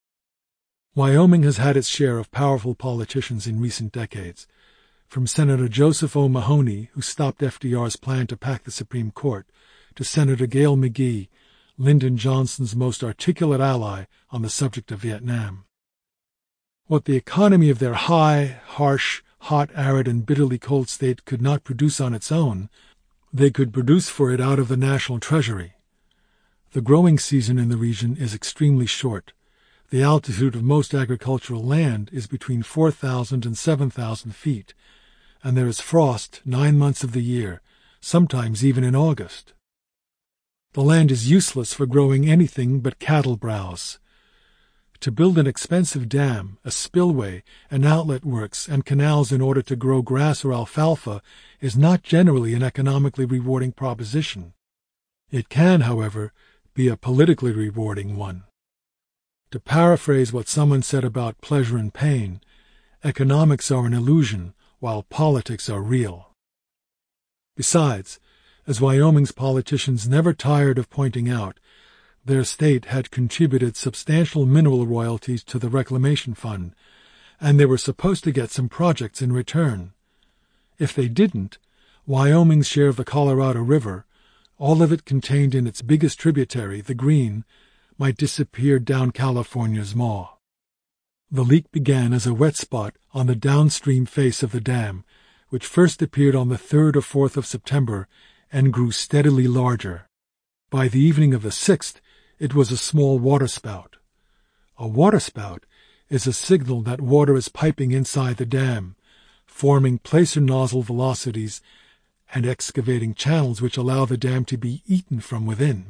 Wyoming has had its share of powerful politicians in recent decades, from Senator Joseph O. Mahoney, who stopped FDR's plan to pack the Supreme Court, to Senator Gale McGee, Lyndon Johnson's most articulate ally on the subject of Vietnam. What the economy of their high, harsh, hot, arid, and bitterly cold state could not produce on its own, they could produce for it out of the national treasury. The growing season in the region is extremely short. The altitude of most agricultural land is between 4,000 and 7,000 feet, and there is frost 9 months of the year, sometimes even in August. The land is useless for growing anything but cattle browse. To build an expensive dam, a spillway, an outlet works, and canals in order to grow grass or alfalfa is not generally an economically rewarding proposition. It can, however, be a politically rewarding one. To paraphrase what someone said about pleasure and pain, economics are an illusion, while politics are real. Besides, as Wyoming's politicians never tired of pointing out, their state had contributed substantial mineral royalties to the Reclamation Fund, and they were supposed to get some projects in return. If they didn't, Wyoming's share of the Colorado River, all of it contained in its biggest tributary, the Green, might disappear down California's maw. The leak began as a wet spot on the downstream face of the dam, which first appeared on the 3rd or 4th of September and grew steadily larger. By the evening of the 6th, it was a small waterspout. A waterspout is a signal that water is piping inside the dam, forming placer nozzle velocities and excavating channels which allow the dam to be eaten from within.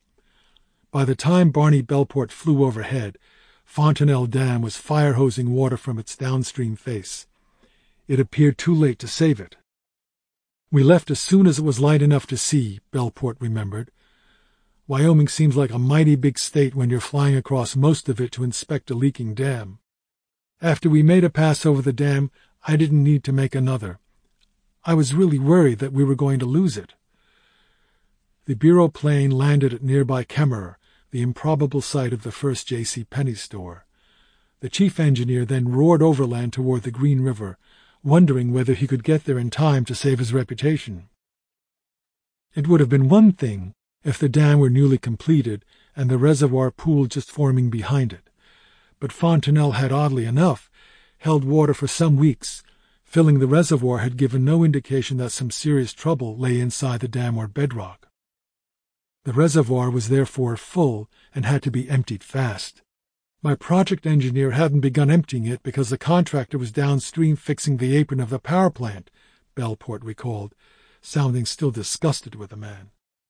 By the time Barney Belport flew overhead, Fontenelle Dam was fire-hosing water from its downstream face. It appeared too late to save it. "We left as soon as it was light enough to see," Belport remembered. "Wyoming seems like a mighty big state when you're flying across most of it to inspect a leaking dam. After we made a pass over the dam, I didn't need to make another. I was really worried that we were going to lose it." The Bureau plane landed at nearby Kemmerer, the improbable site of the first J.C. Penney store. The chief engineer then roared overland toward the Green River, wondering whether he could get there in time to save his reputation. It would have been one thing if the dam were newly completed and the reservoir pool just forming behind it, but Fontenelle had, oddly enough, held water for some weeks. Filling the reservoir had given no indication that some serious trouble lay inside the dam or bedrock. The reservoir was therefore full and had to be emptied fast. My project engineer hadn't begun emptying it because the contractor was downstream fixing the apron of the power plant, Belport recalled, sounding still disgusted with the man.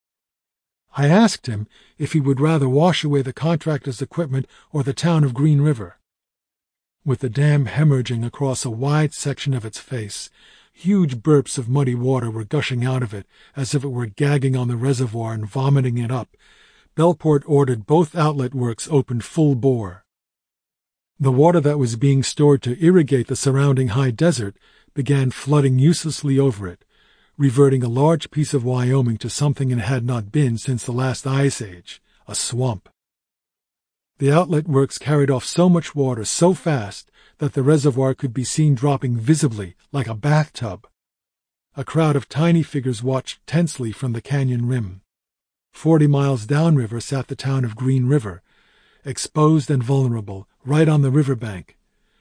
I asked him if he would rather wash away the contractor's equipment or the town of Green River. With the dam hemorrhaging across a wide section of its face, huge burps of muddy water were gushing out of it as if it were gagging on the reservoir and vomiting it up. Belport ordered both outlet works opened full bore. The water that was being stored to irrigate the surrounding high desert began flooding uselessly over it, reverting a large piece of Wyoming to something it had not been since the last ice age, a swamp. The outlet works carried off so much water so fast that the reservoir could be seen dropping visibly like a bathtub. A crowd of tiny figures watched tensely from the canyon rim. 40 miles downriver sat the town of Green River, exposed and vulnerable, right on the riverbank.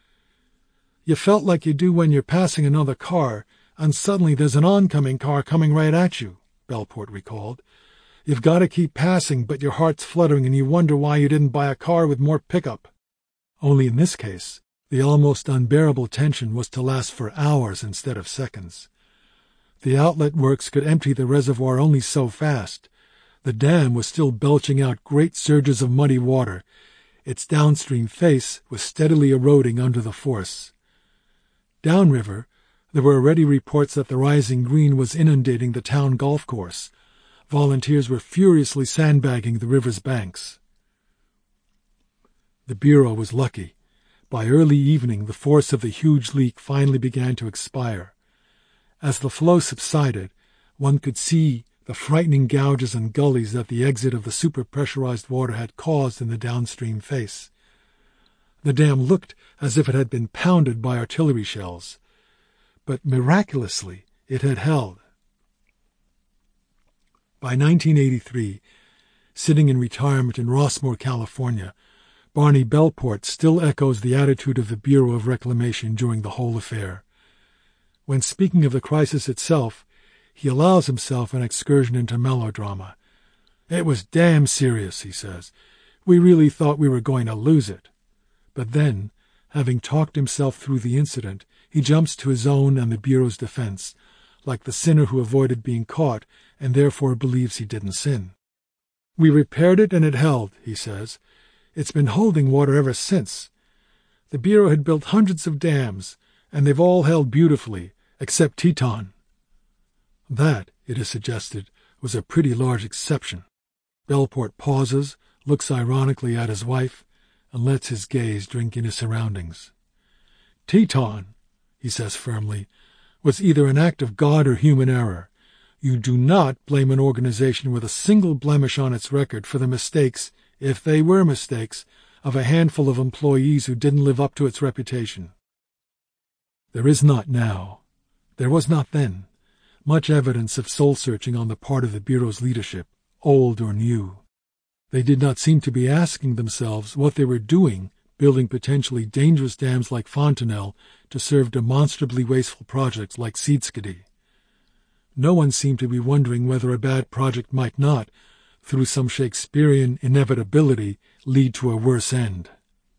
You felt like you do when you're passing another car, and suddenly there's an oncoming car coming right at you, Belport recalled. You've got to keep passing, but your heart's fluttering and you wonder why you didn't buy a car with more pickup. Only in this case, the almost unbearable tension was to last for hours instead of seconds. The outlet works could empty the reservoir only so fast. The dam was still belching out great surges of muddy water. Its downstream face was steadily eroding under the force. Downriver, there were already reports that the rising Green was inundating the town golf course. Volunteers were furiously sandbagging the river's banks. The Bureau was lucky. By early evening, the force of the huge leak finally began to expire. As the flow subsided, one could see the frightening gouges and gullies that the exit of the super-pressurized water had caused in the downstream face. The dam looked as if it had been pounded by artillery shells. But miraculously, it had held. By 1983, sitting in retirement in Rossmore, California, Barney Belport still echoes the attitude of the Bureau of Reclamation during the whole affair. When speaking of the crisis itself, he allows himself an excursion into melodrama. "It was damn serious," he says. "We really thought we were going to lose it." But then, having talked himself through the incident, he jumps to his own and the Bureau's defense, like the sinner who avoided being caught and therefore believes he didn't sin. "We repaired it and it held," he says. "It's been holding water ever since. The Bureau had built hundreds of dams, and they've all held beautifully, except Teton." That, it is suggested, was a pretty large exception. Belport pauses, looks ironically at his wife, and lets his gaze drink in his surroundings. "Teton," he says firmly, "was either an act of God or human error. You do not blame an organization with a single blemish on its record for the mistakes, if they were mistakes, of a handful of employees who didn't live up to its reputation. There is not now, there was not then, much evidence of soul-searching on the part of the Bureau's leadership, old or new. They did not seem to be asking themselves what they were doing, building potentially dangerous dams like Fontenelle to serve demonstrably wasteful projects like Seedskedy. No one seemed to be wondering whether a bad project might not, through some Shakespearean inevitability, lead to a worse end.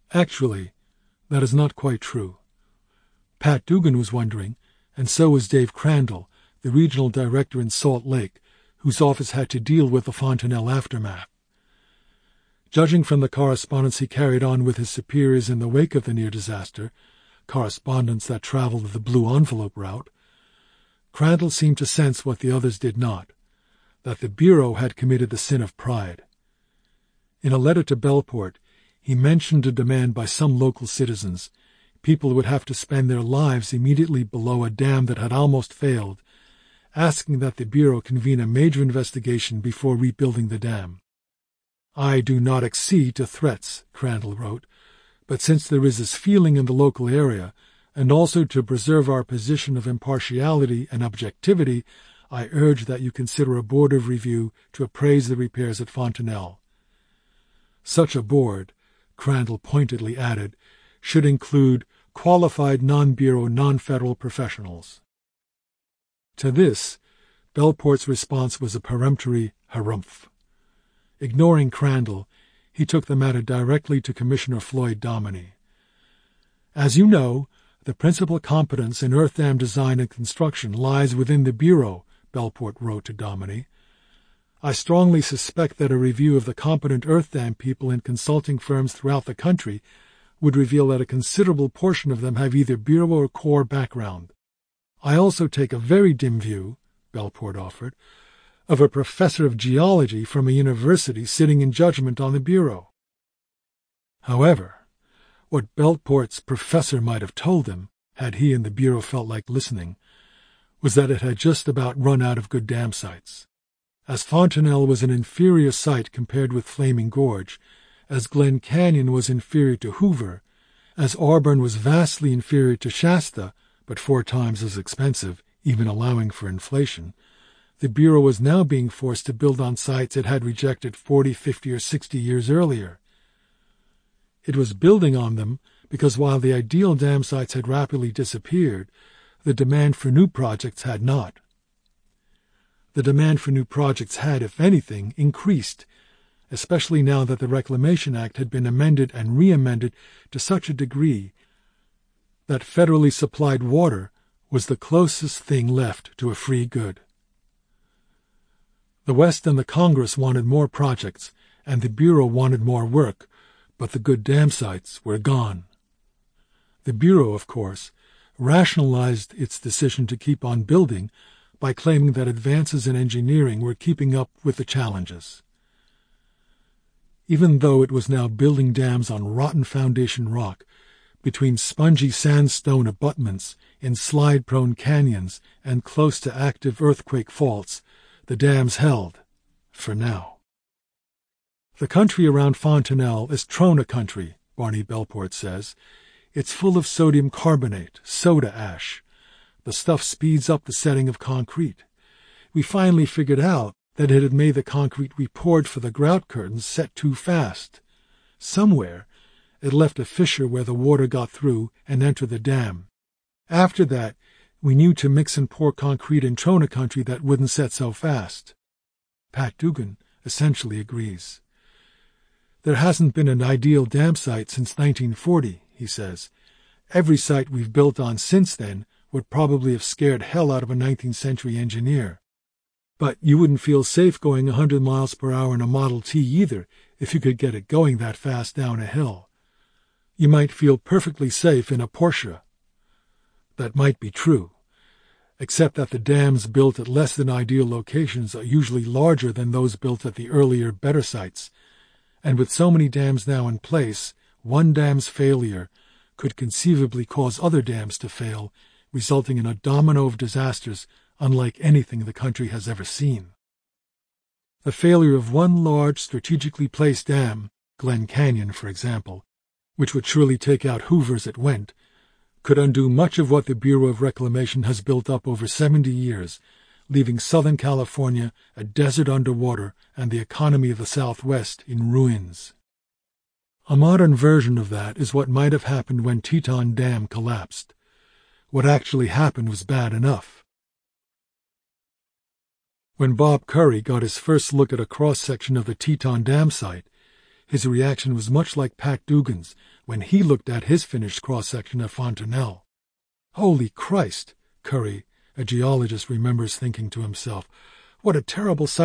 Actually, that is not quite true. Pat Dugan was wondering, and so was Dave Crandall, the regional director in Salt Lake, whose office had to deal with the Fontanelle aftermath. Judging from the correspondence he carried on with his superiors in the wake of the near disaster, correspondence that traveled the blue envelope route, Crandall seemed to sense what the others did not, that the Bureau had committed the sin of pride. In a letter to Bellport, he mentioned a demand by some local citizens. People would have to spend their lives immediately below a dam that had almost failed, asking that the Bureau convene a major investigation before rebuilding the dam. I do not accede to threats, Crandall wrote, but since there is this feeling in the local area, and also to preserve our position of impartiality and objectivity, I urge that you consider a board of review to appraise the repairs at Fontanelle. Such a board, Crandall pointedly added, should include qualified non-Bureau, non-federal professionals. To this, Bellport's response was a peremptory harumph. Ignoring Crandall, he took the matter directly to Commissioner Floyd Dominy. As you know, the principal competence in earth dam design and construction lies within the Bureau, Bellport wrote to Dominy. I strongly suspect that a review of the competent earth dam people in consulting firms throughout the country would reveal that a considerable portion of them have either Bureau or Corps background. I also take a very dim view, Bellport offered, of a professor of geology from a university sitting in judgment on the Bureau. However, what Bellport's professor might have told him, had he and the Bureau felt like listening, was that it had just about run out of good dam sites. As Fontanelle was an inferior site compared with Flaming Gorge, as Glen Canyon was inferior to Hoover, as Auburn was vastly inferior to Shasta, but 4 times as expensive, even allowing for inflation, the Bureau was now being forced to build on sites it had rejected 40, 50, or 60 years earlier. It was building on them because while the ideal dam sites had rapidly disappeared, the demand for new projects had not. The demand for new projects had, if anything, increased, especially now that the Reclamation Act had been amended and re-amended to such a degree that federally supplied water was the closest thing left to a free good. The West and the Congress wanted more projects, and the Bureau wanted more work, but the good dam sites were gone. The Bureau, of course, rationalized its decision to keep on building by claiming that advances in engineering were keeping up with the challenges. Even though it was now building dams on rotten foundation rock, between spongy sandstone abutments in slide-prone canyons and close to active earthquake faults, the dams held, for now. The country around Fontanelle is Trona country, Barney Bellport says. It's full of sodium carbonate, soda ash. The stuff speeds up the setting of concrete. We finally figured out that it had made the concrete we poured for the grout curtains set too fast. Somewhere, it left a fissure where the water got through and entered the dam. After that, we knew to mix and pour concrete in Trona country that wouldn't set so fast. Pat Dugan essentially agrees. There hasn't been an ideal dam site since 1940, he says. Every site we've built on since then would probably have scared hell out of a 19th century engineer. But you wouldn't feel safe going 100 miles per hour in a Model T either if you could get it going that fast down a hill. You might feel perfectly safe in a Porsche. That might be true, except that the dams built at less than ideal locations are usually larger than those built at the earlier, better sites, and with so many dams now in place, one dam's failure could conceivably cause other dams to fail, resulting in a domino of disasters unlike anything the country has ever seen. The failure of one large, strategically placed dam, Glen Canyon, for example, which would surely take out Hoover as it went, could undo much of what the Bureau of Reclamation has built up over 70 years, leaving Southern California a desert underwater and the economy of the Southwest in ruins. A modern version of that is what might have happened when Teton Dam collapsed. What actually happened was bad enough. When Bob Curry got his first look at a cross-section of the Teton Dam site, His reaction was much like Pat Dugan's when he looked at his finished cross-section of Fontenelle. "Holy Christ," Curry, a geologist, remembers thinking to himself, "what a terrible sight